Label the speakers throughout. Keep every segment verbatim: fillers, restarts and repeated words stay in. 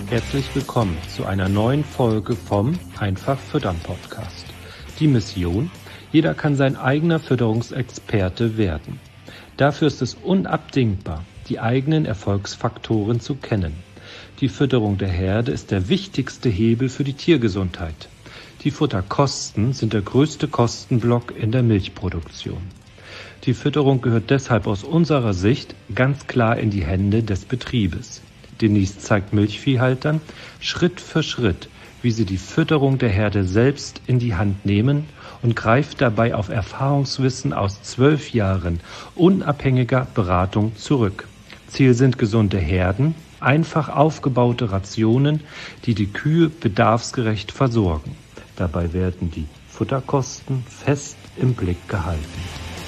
Speaker 1: Herzlich willkommen zu einer neuen Folge vom Einfach Füttern Podcast. Die Mission: Jeder kann sein eigener Fütterungsexperte werden. Dafür ist es unabdingbar, die eigenen Erfolgsfaktoren zu kennen. Die Fütterung der Herde ist der wichtigste Hebel für die Tiergesundheit. Die Futterkosten sind der größte Kostenblock in der Milchproduktion. Die Fütterung gehört deshalb aus unserer Sicht ganz klar in die Hände des Betriebes. Denise zeigt Milchviehhaltern Schritt für Schritt, wie sie die Fütterung der Herde selbst in die Hand nehmen und greift dabei auf Erfahrungswissen aus zwölf Jahren unabhängiger Beratung zurück. Ziel sind gesunde Herden, einfach aufgebaute Rationen, die die Kühe bedarfsgerecht versorgen. Dabei werden die Futterkosten fest im Blick gehalten.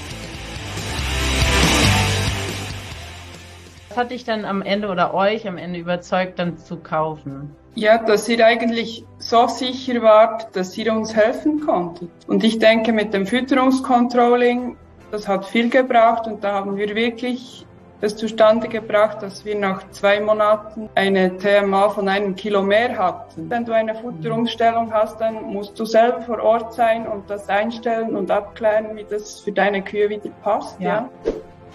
Speaker 2: Was hat dich dann am Ende oder euch am Ende überzeugt, dann zu kaufen?
Speaker 3: Ja, dass ihr eigentlich so sicher wart, dass ihr uns helfen konntet. Und ich denke, mit dem Fütterungscontrolling, das hat viel gebraucht und da haben wir wirklich es zustande gebracht, dass wir nach zwei Monaten eine T M A von einem Kilo mehr hatten. Wenn du eine Futterungsstellung hast, dann musst du selber vor Ort sein und das einstellen und abklären, wie das für deine Kühe wieder passt. Ja. ja.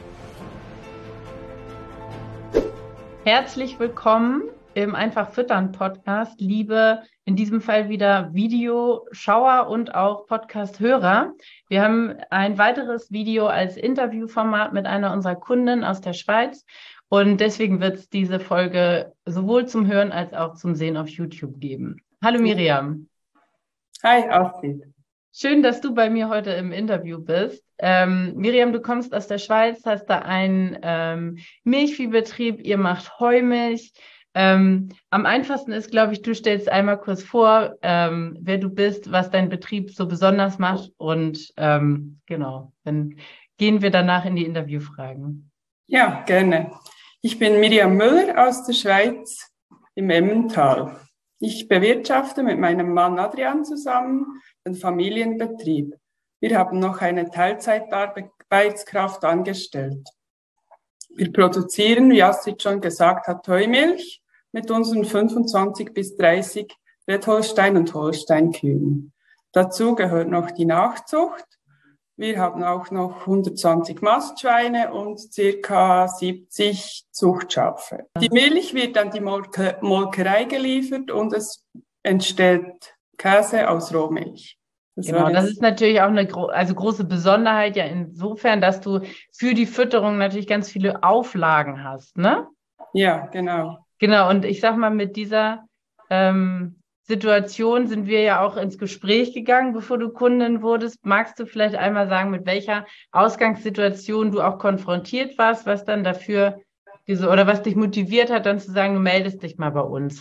Speaker 2: Herzlich willkommen im Einfach Füttern Podcast, liebe in diesem Fall wieder Videoschauer und auch Podcast-Hörer. Wir haben ein weiteres Video als Interviewformat mit einer unserer Kunden aus der Schweiz und deswegen wird es diese Folge sowohl zum Hören als auch zum Sehen auf YouTube geben. Hallo Miriam.
Speaker 3: Hi Astrid.
Speaker 2: Schön, dass du bei mir heute im Interview bist. Ähm, Miriam, du kommst aus der Schweiz, hast da einen ähm, Milchviehbetrieb, ihr macht Heumilch. Ähm, am einfachsten ist, glaube ich, du stellst einmal kurz vor, ähm, wer du bist, was dein Betrieb so besonders macht und ähm, genau, dann gehen wir danach in die Interviewfragen.
Speaker 3: Ja, gerne. Ich bin Miriam Müller aus der Schweiz im Emmental. Ich bewirtschafte mit meinem Mann Adrian zusammen den Familienbetrieb. Wir haben noch eine Teilzeitarbeitskraft angestellt. Wir produzieren, wie Astrid schon gesagt hat, Heumilch mit unseren fünfundzwanzig bis dreißig Red-Holstein- und Holstein-Kühen. Dazu gehört noch die Nachzucht. Wir haben auch noch hundertzwanzig Mastschweine und circa siebzig Zuchtschafe. Die Milch wird an die Molke- Molkerei geliefert und es entsteht Käse aus Rohmilch.
Speaker 2: Das genau, das ist natürlich auch eine gro- also große Besonderheit ja insofern, dass du für die Fütterung natürlich ganz viele Auflagen hast, ne?
Speaker 3: Ja, genau.
Speaker 2: Genau, und ich sag mal, mit dieser ähm, Situation sind wir ja auch ins Gespräch gegangen, bevor du Kundin wurdest. Magst du vielleicht einmal sagen, mit welcher Ausgangssituation du auch konfrontiert warst, was dann dafür diese oder was dich motiviert hat, dann zu sagen, du meldest dich mal bei uns?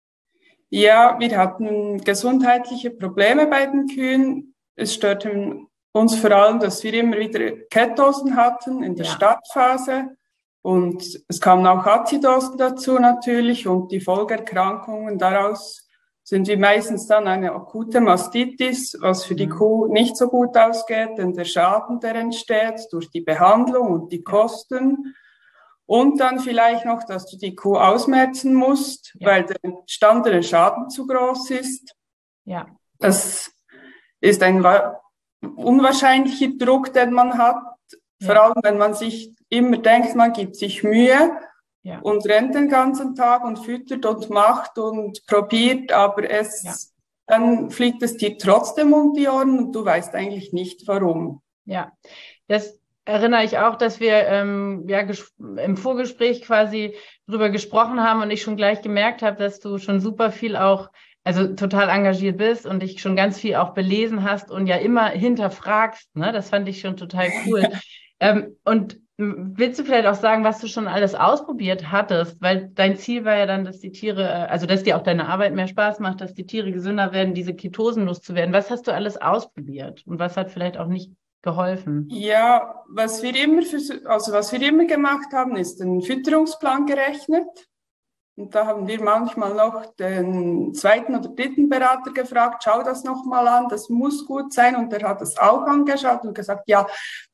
Speaker 3: Ja, wir hatten gesundheitliche Probleme bei den Kühen. Es störte uns vor allem, dass wir immer wieder Ketosen hatten in der ja. Startphase. Und es kamen auch Azidosen dazu natürlich und die Folgeerkrankungen. Daraus sind wir meistens dann eine akute Mastitis, was für die Kuh nicht so gut ausgeht, denn der Schaden, der entsteht durch die Behandlung und die Kosten. Und dann vielleicht noch, dass du die Kuh ausmerzen musst, ja. weil der entstandene Schaden zu groß ist.
Speaker 2: Ja.
Speaker 3: Das ist ein unwahrscheinlicher Druck, den man hat. Ja. Vor allem, wenn man sich immer denkt, man gibt sich Mühe ja. und rennt den ganzen Tag und füttert und macht und probiert, aber es, ja. dann fliegt es dir trotzdem um die Ohren und du weißt eigentlich nicht, warum.
Speaker 2: Ja, das erinnere ich auch, dass wir ähm, ja ges- im Vorgespräch quasi drüber gesprochen haben und ich schon gleich gemerkt habe, dass du schon super viel auch, also total engagiert bist und dich schon ganz viel auch belesen hast und ja immer hinterfragst, ne? Das fand ich schon total cool. ähm, und willst du vielleicht auch sagen, was du schon alles ausprobiert hattest? Weil dein Ziel war ja dann, dass die Tiere, also dass dir auch deine Arbeit mehr Spaß macht, dass die Tiere gesünder werden, diese Ketosen loszuwerden. Was hast du alles ausprobiert und was hat vielleicht auch nicht geholfen?
Speaker 3: Ja, was wir immer, für, also was wir immer gemacht haben, ist einen Fütterungsplan gerechnet. Und da haben wir manchmal noch den zweiten oder dritten Berater gefragt, schau das nochmal an, das muss gut sein. Und der hat das auch angeschaut und gesagt, ja,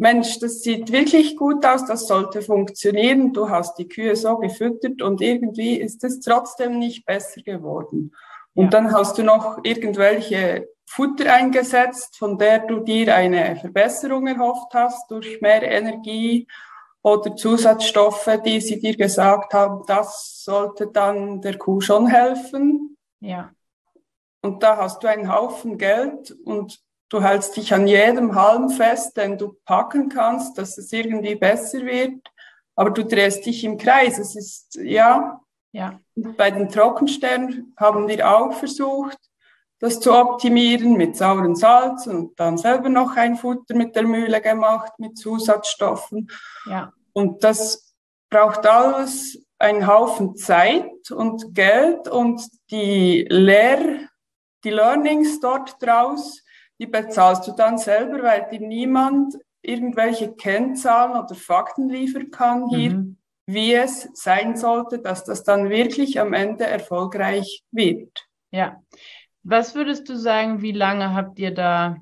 Speaker 3: Mensch, das sieht wirklich gut aus, das sollte funktionieren, du hast die Kühe so gefüttert und irgendwie ist es trotzdem nicht besser geworden. Und ja. Dann hast du noch irgendwelche Futter eingesetzt, von der du dir eine Verbesserung erhofft hast durch mehr Energie oder Zusatzstoffe, die sie dir gesagt haben, das sollte dann der Kuh schon helfen.
Speaker 2: Ja.
Speaker 3: Und da hast du einen Haufen Geld und du hältst dich an jedem Halm fest, den du packen kannst, dass es irgendwie besser wird. Aber du drehst dich im Kreis. Es ist, ja,
Speaker 2: ja.
Speaker 3: Bei den Trockenstellen haben wir auch versucht, das zu optimieren mit sauren Salz und dann selber noch ein Futter mit der Mühle gemacht, mit Zusatzstoffen.
Speaker 2: Ja.
Speaker 3: Und das braucht alles einen Haufen Zeit und Geld und die Lehr, die Learnings dort draus, die bezahlst du dann selber, weil dir niemand irgendwelche Kennzahlen oder Fakten liefern kann hier, mhm. wie es sein sollte, dass das dann wirklich am Ende erfolgreich wird.
Speaker 2: Ja. Was würdest du sagen, wie lange habt ihr da,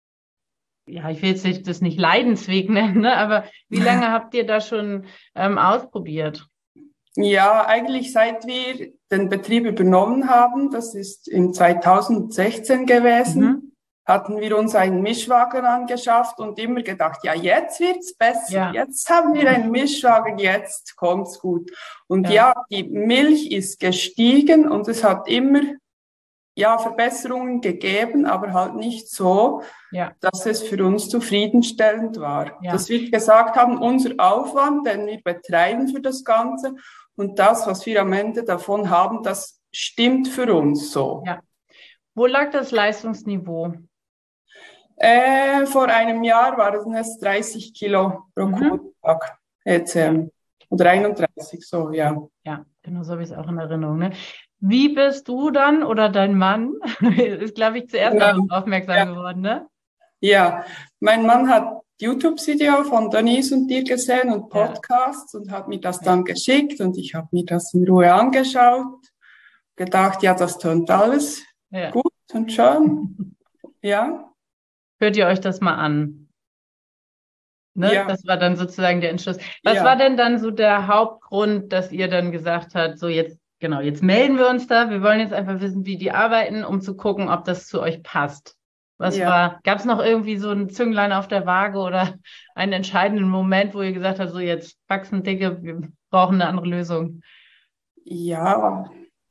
Speaker 2: ja, ich will jetzt nicht, das nicht Leidensweg nennen, ne, aber wie lange habt ihr da schon ähm, ausprobiert?
Speaker 3: Ja, eigentlich seit wir den Betrieb übernommen haben, das ist im zweitausendsechzehn gewesen, mhm. hatten wir uns einen Mischwagen angeschafft und immer gedacht, ja, jetzt wird's besser, ja. jetzt haben wir einen Mischwagen, jetzt kommt's gut. Und ja. ja, die Milch ist gestiegen und es hat immer ja, Verbesserungen gegeben, aber halt nicht so, ja. dass es für uns zufriedenstellend war. Ja. Dass wir gesagt haben, unser Aufwand, den wir betreiben für das Ganze und das, was wir am Ende davon haben, das stimmt für uns so.
Speaker 2: Ja. Wo lag das Leistungsniveau?
Speaker 3: Äh, vor einem Jahr waren es dreißig Kilo pro mhm. Kuhtag. Jetzt, ähm, oder einunddreißig, so, ja.
Speaker 2: Ja, genau so habe ich es auch in Erinnerung, ne? Wie bist du dann oder dein Mann, ist, glaube ich, zuerst ja. darauf aufmerksam ja. geworden, ne?
Speaker 3: Ja, mein Mann hat YouTube-Video von Denise und dir gesehen und Podcasts ja. und hat mir das dann geschickt und ich habe mir das in Ruhe angeschaut, gedacht, ja, das tönt alles ja. gut und schön, ja.
Speaker 2: Hört ihr euch das mal an? Ne?
Speaker 3: Ja.
Speaker 2: Das war dann sozusagen der Entschluss. Was ja. war denn dann so der Hauptgrund, dass ihr dann gesagt habt, so jetzt Genau, jetzt melden wir uns da. Wir wollen jetzt einfach wissen, wie die arbeiten, um zu gucken, ob das zu euch passt. Was ja. war, gab es noch irgendwie so ein Zünglein auf der Waage oder einen entscheidenden Moment, wo ihr gesagt habt, so jetzt wachsen dicke, wir brauchen eine andere Lösung?
Speaker 3: Ja,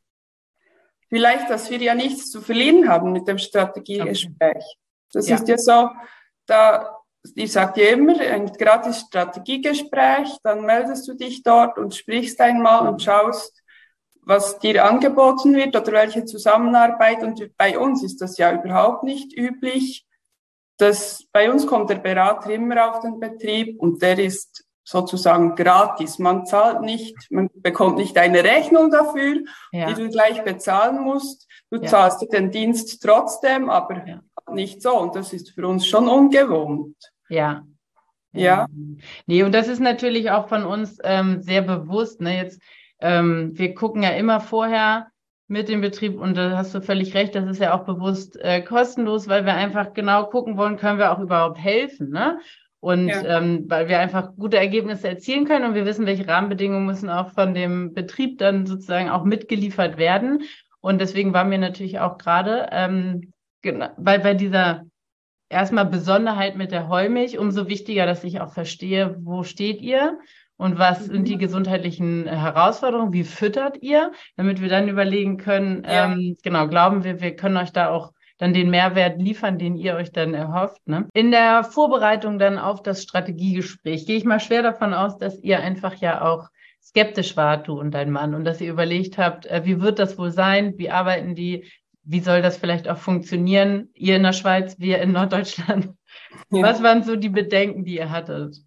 Speaker 3: vielleicht, dass wir ja nichts zu verlieren haben mit dem Strategiegespräch. Okay. Das ja. ist ja so, da, ich sage dir immer, ein gratis Strategiegespräch, dann meldest du dich dort und sprichst einmal und schaust, was dir angeboten wird oder welche Zusammenarbeit. Und bei uns ist das ja überhaupt nicht üblich. Das, bei uns kommt der Berater immer auf den Betrieb und der ist sozusagen gratis. Man zahlt nicht, man bekommt nicht eine Rechnung dafür, ja. die du gleich bezahlen musst. Du ja. zahlst dir den Dienst trotzdem, aber ja. nicht so. Und das ist für uns schon ungewohnt.
Speaker 2: Ja.
Speaker 3: Ja.
Speaker 2: Nee, und das ist natürlich auch von uns ähm, sehr bewusst, ne, jetzt Ähm, wir gucken ja immer vorher mit dem Betrieb und da hast du völlig recht, das ist ja auch bewusst äh, kostenlos, weil wir einfach genau gucken wollen, können wir auch überhaupt helfen, ne? Und ja. ähm, weil wir einfach gute Ergebnisse erzielen können und wir wissen, welche Rahmenbedingungen müssen auch von dem Betrieb dann sozusagen auch mitgeliefert werden. Und deswegen war mir natürlich auch gerade ähm, genau, bei, bei dieser erstmal Besonderheit mit der Heumilch umso wichtiger, dass ich auch verstehe, wo steht ihr? Und was sind die gesundheitlichen Herausforderungen? Wie füttert ihr? Damit wir dann überlegen können, ja. ähm, genau, glauben wir, wir können euch da auch dann den Mehrwert liefern, den ihr euch dann erhofft. Ne? In der Vorbereitung dann auf das Strategiegespräch gehe ich mal schwer davon aus, dass ihr einfach ja auch skeptisch wart, du und dein Mann, und dass ihr überlegt habt, äh, wie wird das wohl sein? Wie arbeiten die? Wie soll das vielleicht auch funktionieren? Ihr in der Schweiz, wir in Norddeutschland. Ja. Was waren so die Bedenken, die ihr hattet?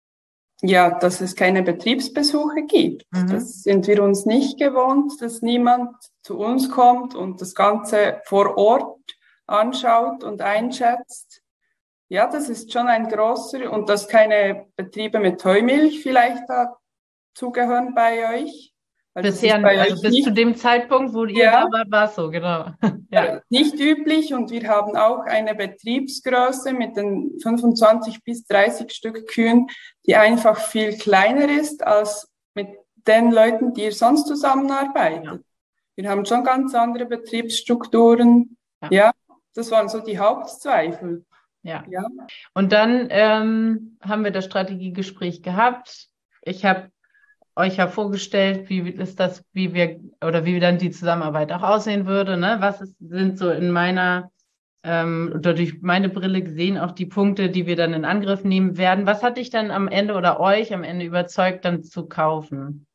Speaker 3: Ja, dass es keine Betriebsbesuche gibt. Mhm. Das sind wir uns nicht gewohnt, dass niemand zu uns kommt und das Ganze vor Ort anschaut und einschätzt. Ja, das ist schon ein großer, und dass keine Betriebe mit Heumilch vielleicht dazugehören bei euch. Weil das
Speaker 2: Bisher,
Speaker 3: ist bei
Speaker 2: also
Speaker 3: euch
Speaker 2: bis
Speaker 3: nicht,
Speaker 2: zu dem Zeitpunkt, wo ihr
Speaker 3: ja,
Speaker 2: da wart, war es so, genau. Ja.
Speaker 3: äh, nicht üblich, und wir haben auch eine Betriebsgröße mit den fünfundzwanzig bis dreißig Stück Kühen, die einfach viel kleiner ist als mit den Leuten, die ihr sonst zusammenarbeitet.
Speaker 2: Ja.
Speaker 3: Wir haben schon ganz andere Betriebsstrukturen.
Speaker 2: Ja.
Speaker 3: Ja, das waren so die Hauptzweifel.
Speaker 2: Ja.
Speaker 3: Ja.
Speaker 2: Und dann ähm, haben wir das Strategiegespräch gehabt. Ich habe euch ja vorgestellt, wie ist das, wie wir oder wie dann die Zusammenarbeit auch aussehen würde. Ne? Was ist, sind so in meiner ähm, oder durch meine Brille gesehen auch die Punkte, die wir dann in Angriff nehmen werden. Was hat dich dann am Ende oder euch am Ende überzeugt, dann zu kaufen?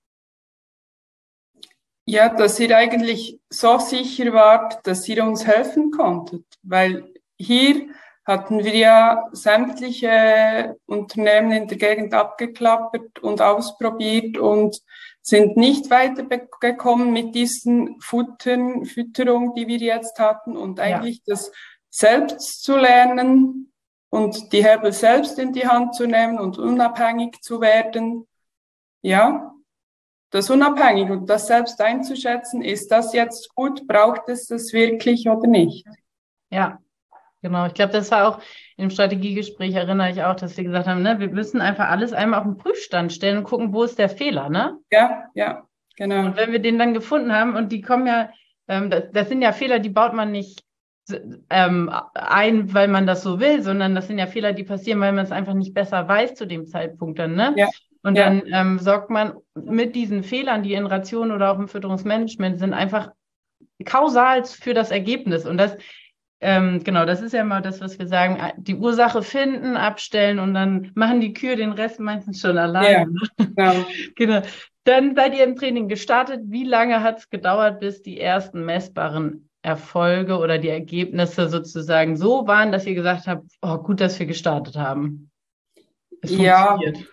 Speaker 3: Ja, dass ihr eigentlich so sicher wart, dass ihr uns helfen konntet, weil hier hatten wir ja sämtliche Unternehmen in der Gegend abgeklappert und ausprobiert und sind nicht weitergekommen mit diesen Futtern, Fütterung, die wir jetzt hatten, und eigentlich ja. das selbst zu lernen und die Hebel selbst in die Hand zu nehmen und unabhängig zu werden. Ja, das unabhängig und das selbst einzuschätzen, ist das jetzt gut, braucht es das wirklich oder nicht?
Speaker 2: Ja. Genau, ich glaube, das war auch im Strategiegespräch, erinnere ich auch, dass wir gesagt haben, ne, wir müssen einfach alles einmal auf den Prüfstand stellen und gucken, wo ist der Fehler, ne?
Speaker 3: Ja, ja, genau.
Speaker 2: Und wenn wir den dann gefunden haben, und die kommen ja, ähm, das, das sind ja Fehler, die baut man nicht ähm, ein, weil man das so will, sondern das sind ja Fehler, die passieren, weil man es einfach nicht besser weiß zu dem Zeitpunkt dann, ne?
Speaker 3: Ja.
Speaker 2: Und
Speaker 3: ja.
Speaker 2: dann ähm, sorgt man mit diesen Fehlern, die in Ration oder auch im Fütterungsmanagement sind, einfach kausal für das Ergebnis. Und das Ähm, genau, das ist ja mal das, was wir sagen, die Ursache finden, abstellen und dann machen die Kühe den Rest meistens schon alleine.
Speaker 3: Ja, genau.
Speaker 2: Genau. Dann seid ihr im Training gestartet. Wie lange hat es gedauert, bis die ersten messbaren Erfolge oder die Ergebnisse sozusagen so waren, dass ihr gesagt habt, oh, gut, dass wir gestartet haben? Es funktioniert.
Speaker 3: Ja,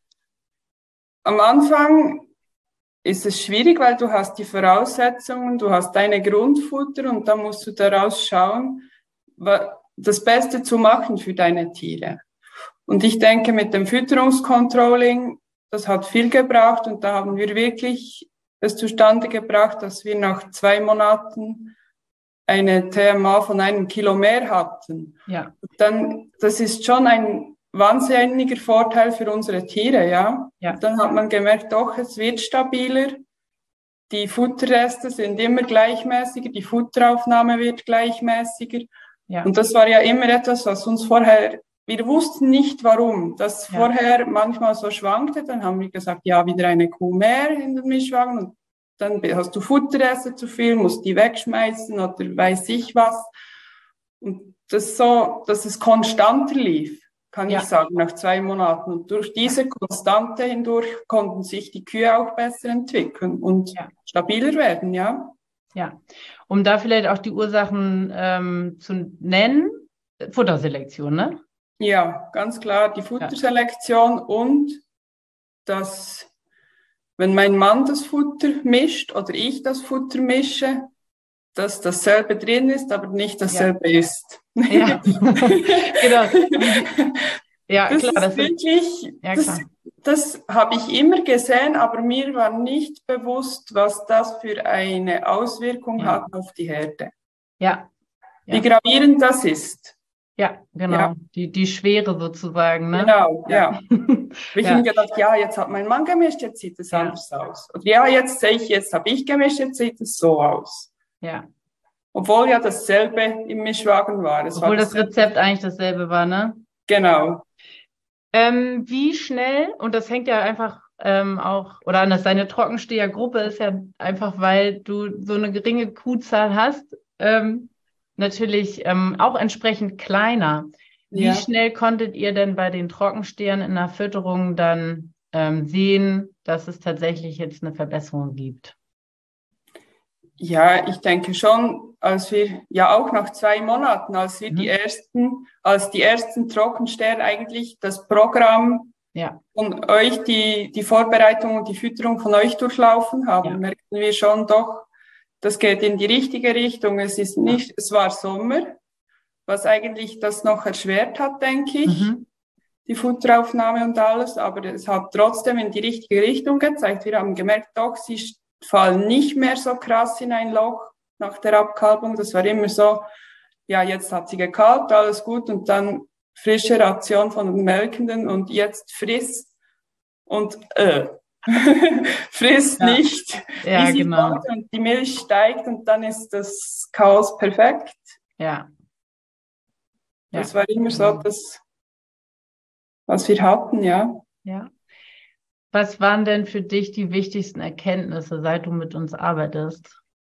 Speaker 3: am Anfang ist es schwierig, weil du hast die Voraussetzungen, du hast deine Grundfutter und dann musst du daraus schauen, das Beste zu machen für deine Tiere. Und ich denke, mit dem Fütterungscontrolling, das hat viel gebraucht und da haben wir wirklich es zustande gebracht, dass wir nach zwei Monaten eine T M A von einem Kilo mehr hatten.
Speaker 2: Ja.
Speaker 3: Dann, das ist schon ein wahnsinniger Vorteil für unsere Tiere, ja.
Speaker 2: Ja.
Speaker 3: Dann hat man gemerkt, doch, es wird stabiler. Die Futterreste sind immer gleichmäßiger, die Futteraufnahme wird gleichmäßiger. Ja. Und das war ja immer etwas, was uns vorher, wir wussten nicht warum, das ja. vorher manchmal so schwankte. Dann haben wir gesagt, ja, wieder eine Kuh mehr in den Mischwagen und dann hast du Futterreste zu viel, musst die wegschmeißen oder weiß ich was. Und das so, dass es konstanter lief. Kann ja. ich sagen, nach zwei Monaten. Und durch diese Konstante hindurch konnten sich die Kühe auch besser entwickeln und ja. stabiler werden, ja.
Speaker 2: Ja, um da vielleicht auch die Ursachen ähm, zu nennen, Futterselektion, ne?
Speaker 3: Ja, ganz klar, die Futterselektion ja. und dass, wenn mein Mann das Futter mischt oder ich das Futter mische, dass dasselbe drin ist, aber nicht dasselbe ja. ist.
Speaker 2: Ja, genau. Ja,
Speaker 3: das
Speaker 2: klar.
Speaker 3: Ist
Speaker 2: das
Speaker 3: wirklich,
Speaker 2: ist, ja,
Speaker 3: das, das habe ich immer gesehen, aber mir war nicht bewusst, was das für eine Auswirkung ja. hat auf die Herde.
Speaker 2: Ja.
Speaker 3: ja. Wie gravierend das ist.
Speaker 2: Ja, genau. Ja. Die, die Schwere sozusagen, ne?
Speaker 3: Genau, ja. ja. Ich habe gedacht, ja, jetzt hat mein Mann gemischt, jetzt sieht es ja. anders aus. Und ja, jetzt sehe ich, jetzt habe ich gemischt, jetzt sieht es so aus.
Speaker 2: Ja.
Speaker 3: Obwohl ja dasselbe im Mischwagen war. Es
Speaker 2: Obwohl
Speaker 3: war
Speaker 2: das Rezept eigentlich dasselbe war, ne?
Speaker 3: Genau.
Speaker 2: Ähm, wie schnell, und das hängt ja einfach ähm, auch, oder anders, deine Trockenstehergruppe ist ja einfach, weil du so eine geringe Kuhzahl hast, ähm, natürlich ähm, auch entsprechend kleiner. Wie ja. schnell konntet ihr denn bei den Trockenstehern in der Fütterung dann ähm, sehen, dass es tatsächlich jetzt eine Verbesserung gibt?
Speaker 3: Ja, ich denke schon, als wir, ja auch nach zwei Monaten, als wir mhm. die ersten, als die ersten Trockensteher eigentlich das Programm ja. von euch, die, die Vorbereitung und die Fütterung von euch durchlaufen haben, ja. merkten wir schon doch, das geht in die richtige Richtung. Es ist nicht, ja. es war Sommer, was eigentlich das noch erschwert hat, denke ich, mhm. die Futteraufnahme und alles, aber es hat trotzdem in die richtige Richtung gezeigt. Wir haben gemerkt, doch, sie fallen nicht mehr so krass in ein Loch nach der Abkalbung. Das war immer so, ja, jetzt hat sie gekalbt, alles gut und dann frische Ration von den Melkenden und jetzt friss und äh, friss ja. nicht.
Speaker 2: Ja, genau.
Speaker 3: Und die Milch steigt und dann ist das Chaos perfekt.
Speaker 2: Ja.
Speaker 3: Das ja. war immer so das, was wir hatten, ja.
Speaker 2: Ja. Was waren denn für dich die wichtigsten Erkenntnisse, seit du mit uns arbeitest?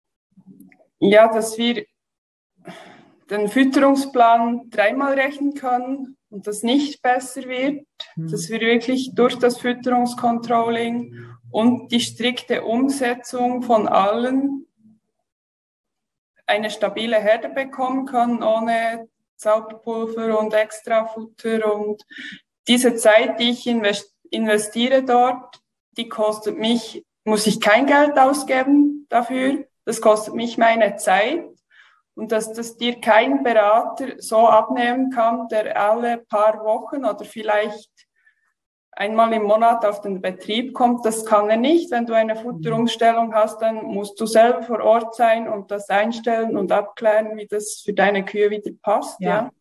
Speaker 3: Ja, dass wir den Fütterungsplan dreimal rechnen können und das nicht besser wird, mhm. dass wir wirklich durch das Fütterungscontrolling und die strikte Umsetzung von allen eine stabile Herde bekommen können, ohne Zauberpulver und Extrafutter. Und diese Zeit, die ich investiere dort, die kostet mich, muss ich kein Geld ausgeben dafür, das kostet mich meine Zeit. Und dass das dir kein Berater so abnehmen kann, der alle paar Wochen oder vielleicht einmal im Monat auf den Betrieb kommt, das kann er nicht. Wenn du eine Futterumstellung hast, dann musst du selber vor Ort sein und das einstellen und abklären, wie das für deine Kühe wieder passt. Ja. ja.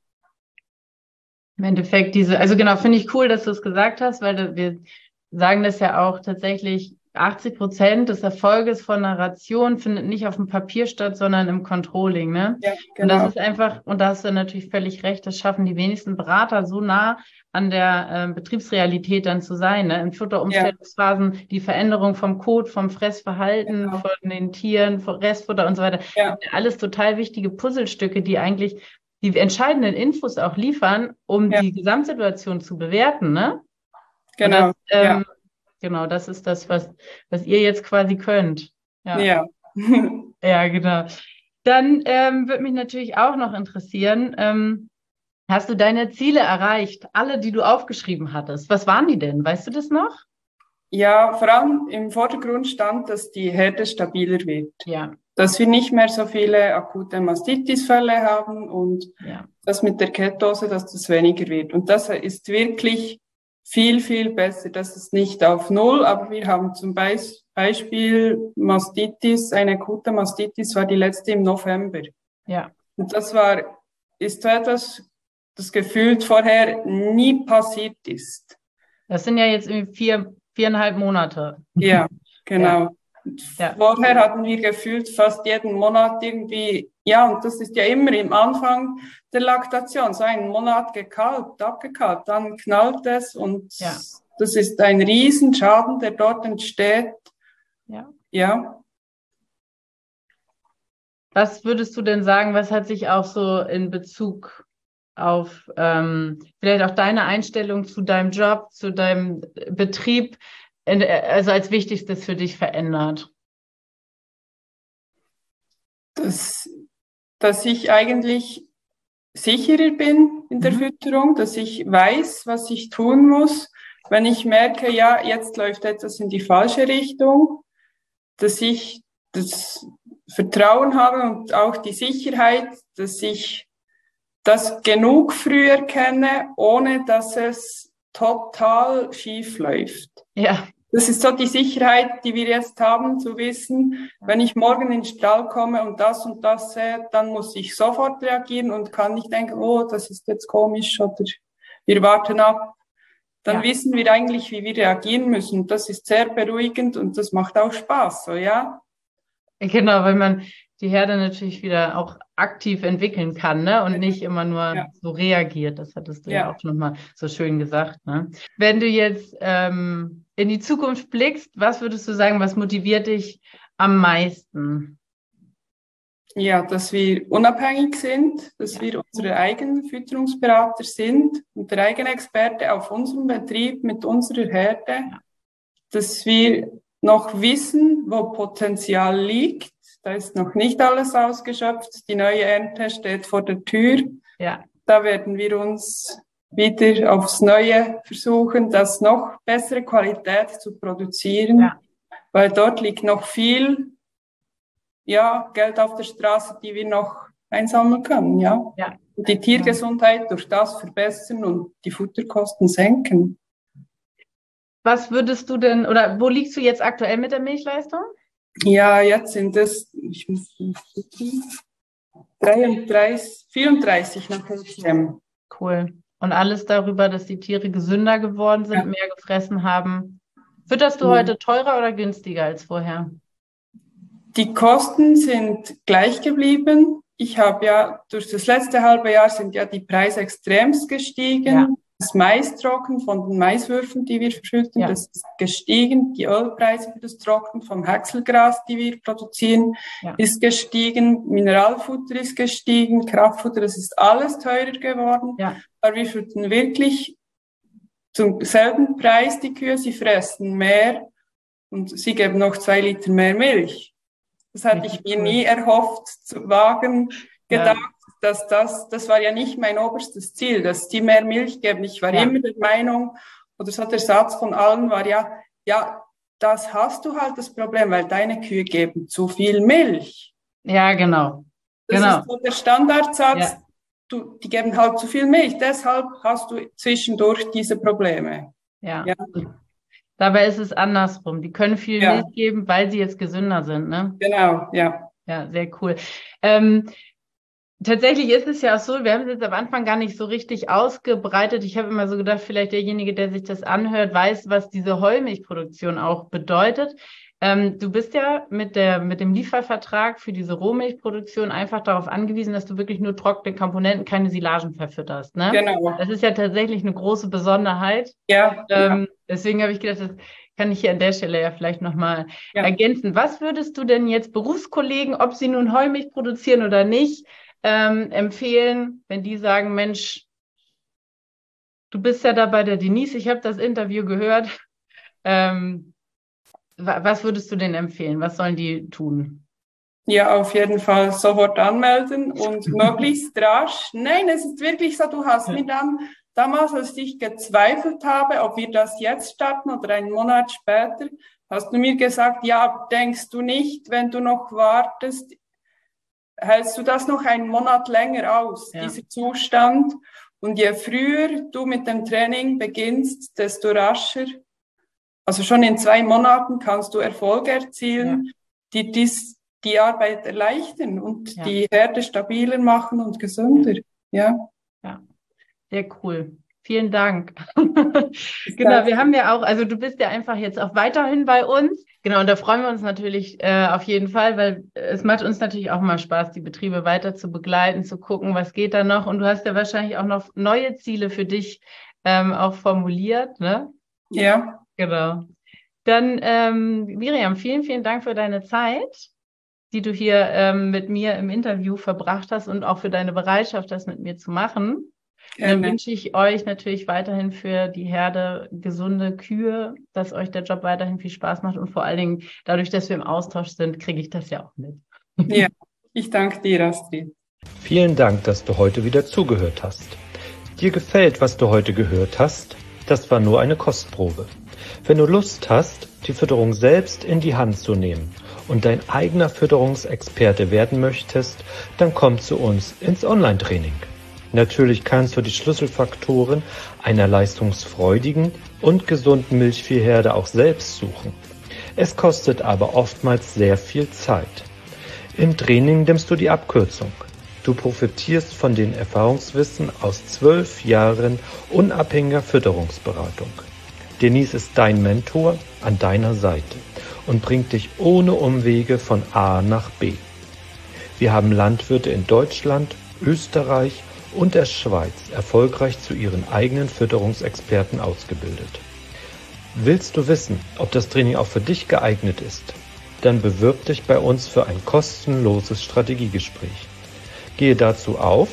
Speaker 2: Im Endeffekt diese, also genau, finde ich cool, dass du es gesagt hast, weil wir sagen das ja auch tatsächlich, achtzig Prozent des Erfolges von einer Ration findet nicht auf dem Papier statt, sondern im Controlling, ne?
Speaker 3: Ja, genau.
Speaker 2: Und das ist einfach, und da hast du natürlich völlig recht, das schaffen die wenigsten Berater so nah an der äh, Betriebsrealität dann zu sein, ne? In Futterumstellungsphasen, ja. die Veränderung vom Kot, vom Fressverhalten, genau. von den Tieren, vom Restfutter und so weiter.
Speaker 3: Ja.
Speaker 2: Alles total wichtige Puzzlestücke, die eigentlich die entscheidenden Infos auch liefern, um ja. die Gesamtsituation zu bewerten, ne?
Speaker 3: Genau,
Speaker 2: das, ähm,
Speaker 3: ja.
Speaker 2: Genau, das ist das, was, was ihr jetzt quasi könnt. Ja,
Speaker 3: ja.
Speaker 2: ja genau. Dann ähm, würde mich natürlich auch noch interessieren, ähm, hast du deine Ziele erreicht? Alle, die du aufgeschrieben hattest. Was waren die denn? Weißt du das noch?
Speaker 3: Ja, vor allem im Vordergrund stand, dass die Herde stabiler wird.
Speaker 2: Ja.
Speaker 3: Dass wir nicht mehr so viele akute Mastitis-Fälle haben und
Speaker 2: ja.
Speaker 3: dass mit der Ketose, dass das weniger wird. Und das ist wirklich viel, viel besser. Das ist nicht auf Null, aber wir haben zum Beispiel Mastitis, eine akute Mastitis war die letzte im November.
Speaker 2: Ja.
Speaker 3: Und das war, ist so etwas, das gefühlt vorher nie passiert ist.
Speaker 2: Das sind ja jetzt irgendwie vier, viereinhalb Monate.
Speaker 3: Ja, genau. Ja.
Speaker 2: Ja.
Speaker 3: Vorher hatten wir gefühlt fast jeden Monat irgendwie, ja, und das ist ja immer im Anfang der Laktation, so einen Monat gekalbt, abgekalbt, dann knallt es und
Speaker 2: ja.
Speaker 3: das ist ein Riesenschaden, der dort entsteht.
Speaker 2: Ja.
Speaker 3: Ja.
Speaker 2: Was würdest du denn sagen, was hat sich auch so in Bezug auf ähm, vielleicht auch deine Einstellung zu deinem Job, zu deinem Betrieb, also als Wichtigstes für dich verändert?
Speaker 3: Dass, dass ich eigentlich sicherer bin in der mhm. Fütterung, dass ich weiß, was ich tun muss. Wenn ich merke, ja, jetzt läuft etwas in die falsche Richtung, dass ich das Vertrauen habe und auch die Sicherheit, dass ich das genug früh erkenne, ohne dass es total schief läuft.
Speaker 2: Ja.
Speaker 3: Das ist so die Sicherheit, die wir jetzt haben, zu wissen, wenn ich morgen in den Stall komme und das und das sehe, dann muss ich sofort reagieren und kann nicht denken, oh, das ist jetzt komisch oder wir warten ab. Dann ja. wissen wir eigentlich, wie wir reagieren müssen. Das ist sehr beruhigend und das macht auch Spaß, so, ja.
Speaker 2: Genau, weil man die Herde natürlich wieder auch aktiv entwickeln kann, ne? Und nicht immer nur ja. so reagiert. Das hattest du ja, ja auch nochmal so schön gesagt, ne? Wenn du jetzt ähm, in die Zukunft blickst, was würdest du sagen, was motiviert dich am meisten?
Speaker 3: Ja, dass wir unabhängig sind, dass ja. wir unsere eigenen Fütterungsberater sind und der eigene Experte auf unserem Betrieb mit unserer Herde, ja. dass wir noch wissen, wo Potenzial liegt. Da ist noch nicht alles ausgeschöpft. Die neue Ernte steht vor der Tür.
Speaker 2: Ja.
Speaker 3: Da werden wir uns wieder aufs Neue versuchen, das noch bessere Qualität zu produzieren,
Speaker 2: ja.
Speaker 3: weil dort liegt noch viel, ja, Geld auf der Straße, die wir noch einsammeln können, ja.
Speaker 2: ja.
Speaker 3: Und die Tiergesundheit durch das verbessern und die Futterkosten senken.
Speaker 2: Was würdest du denn, oder wo liegst du jetzt aktuell mit der Milchleistung?
Speaker 3: Ja, jetzt sind es, ich muss dreiunddreißig, vierunddreißig nach L C M.
Speaker 2: Cool. Und alles darüber, dass die Tiere gesünder geworden sind, ja. mehr gefressen haben. Fütterst du ja. heute teurer oder günstiger als vorher?
Speaker 3: Die Kosten sind gleich geblieben. Ich habe ja, durch das letzte halbe Jahr sind ja die Preise extremst gestiegen. Ja. Das Maistrocken von den Maiswürfeln, die wir verschütten, ja. das ist gestiegen. Die Ölpreise für das Trocken vom Häckselgras, die wir produzieren, ja. ist gestiegen. Mineralfutter ist gestiegen. Kraftfutter, das ist alles teurer geworden. Ja. Aber wir füttern wirklich zum selben Preis die Kühe. Sie fressen mehr und sie geben noch zwei Liter mehr Milch. Das hatte ich mir nie erhofft, zu wagen, gedacht. Ja. Dass das, das war ja nicht mein oberstes Ziel, dass die mehr Milch geben. Ich war ja. immer der Meinung, oder so der Satz von allen war ja, ja, das hast du halt das Problem, weil deine Kühe geben zu viel Milch.
Speaker 2: Ja, genau.
Speaker 3: Das
Speaker 2: genau.
Speaker 3: ist so der Standardsatz, ja. du, die geben halt zu viel Milch, deshalb hast du zwischendurch diese Probleme.
Speaker 2: Ja. ja. Dabei ist es andersrum. Die können viel ja. Milch geben, weil sie jetzt gesünder sind, ne?
Speaker 3: Genau, ja.
Speaker 2: Ja, sehr cool. Ähm, Tatsächlich ist es ja auch so, wir haben es jetzt am Anfang gar nicht so richtig ausgebreitet. Ich habe immer so gedacht, vielleicht derjenige, der sich das anhört, weiß, was diese Heumilchproduktion auch bedeutet. Ähm, du bist ja mit der mit dem Liefervertrag für diese Rohmilchproduktion einfach darauf angewiesen, dass du wirklich nur trockene Komponenten, keine Silagen verfütterst, ne?
Speaker 3: Genau.
Speaker 2: Das ist ja tatsächlich eine große Besonderheit.
Speaker 3: Ja.
Speaker 2: Ähm,
Speaker 3: ja.
Speaker 2: Deswegen habe ich gedacht, das kann ich hier an der Stelle ja vielleicht nochmal
Speaker 3: ja.
Speaker 2: ergänzen. Was würdest du denn jetzt Berufskollegen, ob sie nun Heumilch produzieren oder nicht, Ähm, empfehlen, wenn die sagen, Mensch, du bist ja da bei der Denise, ich habe das Interview gehört. Ähm, was würdest du denn empfehlen? Was sollen die tun?
Speaker 3: Ja, auf jeden Fall sofort anmelden und möglichst rasch. Nein, es ist wirklich so, du hast ja. mir dann damals, als ich gezweifelt habe, ob wir das jetzt starten oder einen Monat später, hast du mir gesagt, ja, denkst du nicht, wenn du noch wartest, hältst du das noch einen Monat länger aus, ja. dieser Zustand? Und je früher du mit dem Training beginnst, desto rascher, also schon in zwei Monaten kannst du Erfolge erzielen, ja. die dies, die Arbeit erleichtern und ja. die Herde stabiler machen und gesünder. Ja,
Speaker 2: ja. Sehr cool. Vielen Dank. Genau, wir haben ja auch, also du bist ja einfach jetzt auch weiterhin bei uns. Genau, und da freuen wir uns natürlich äh, auf jeden Fall, weil es macht uns natürlich auch mal Spaß, die Betriebe weiter zu begleiten, zu gucken, was geht da noch. Und du hast ja wahrscheinlich auch noch neue Ziele für dich ähm, auch formuliert, ne?
Speaker 3: Ja.
Speaker 2: Genau. Dann, ähm, Miriam, vielen, vielen Dank für deine Zeit, die du hier ähm, mit mir im Interview verbracht hast und auch für deine Bereitschaft, das mit mir zu machen. Dann wünsche ich euch natürlich weiterhin für die Herde gesunde Kühe, dass euch der Job weiterhin viel Spaß macht und vor allen Dingen dadurch, dass wir im Austausch sind, kriege ich das ja auch mit.
Speaker 3: Ja, ich danke dir, Astrid.
Speaker 1: Vielen Dank, dass du heute wieder zugehört hast. Dir gefällt, was du heute gehört hast? Das war nur eine Kostprobe. Wenn du Lust hast, die Fütterung selbst in die Hand zu nehmen und dein eigener Fütterungsexperte werden möchtest, dann komm zu uns ins Online-Training. Natürlich kannst du die Schlüsselfaktoren einer leistungsfreudigen und gesunden Milchviehherde auch selbst suchen. Es kostet aber oftmals sehr viel Zeit. Im Training nimmst du die Abkürzung. Du profitierst von den Erfahrungswissen aus zwölf Jahren unabhängiger Fütterungsberatung. Denise ist dein Mentor an deiner Seite und bringt dich ohne Umwege von A nach B. Wir haben Landwirte in Deutschland, Österreich und der Schweiz erfolgreich zu ihren eigenen Fütterungsexperten ausgebildet. Willst du wissen, ob das Training auch für dich geeignet ist? Dann bewirb dich bei uns für ein kostenloses Strategiegespräch. Gehe dazu auf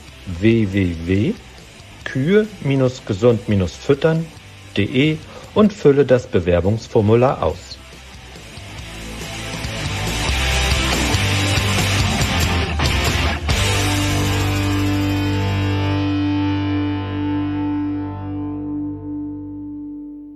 Speaker 1: w w w punkt kühe gesund füttern punkt de und fülle das Bewerbungsformular aus.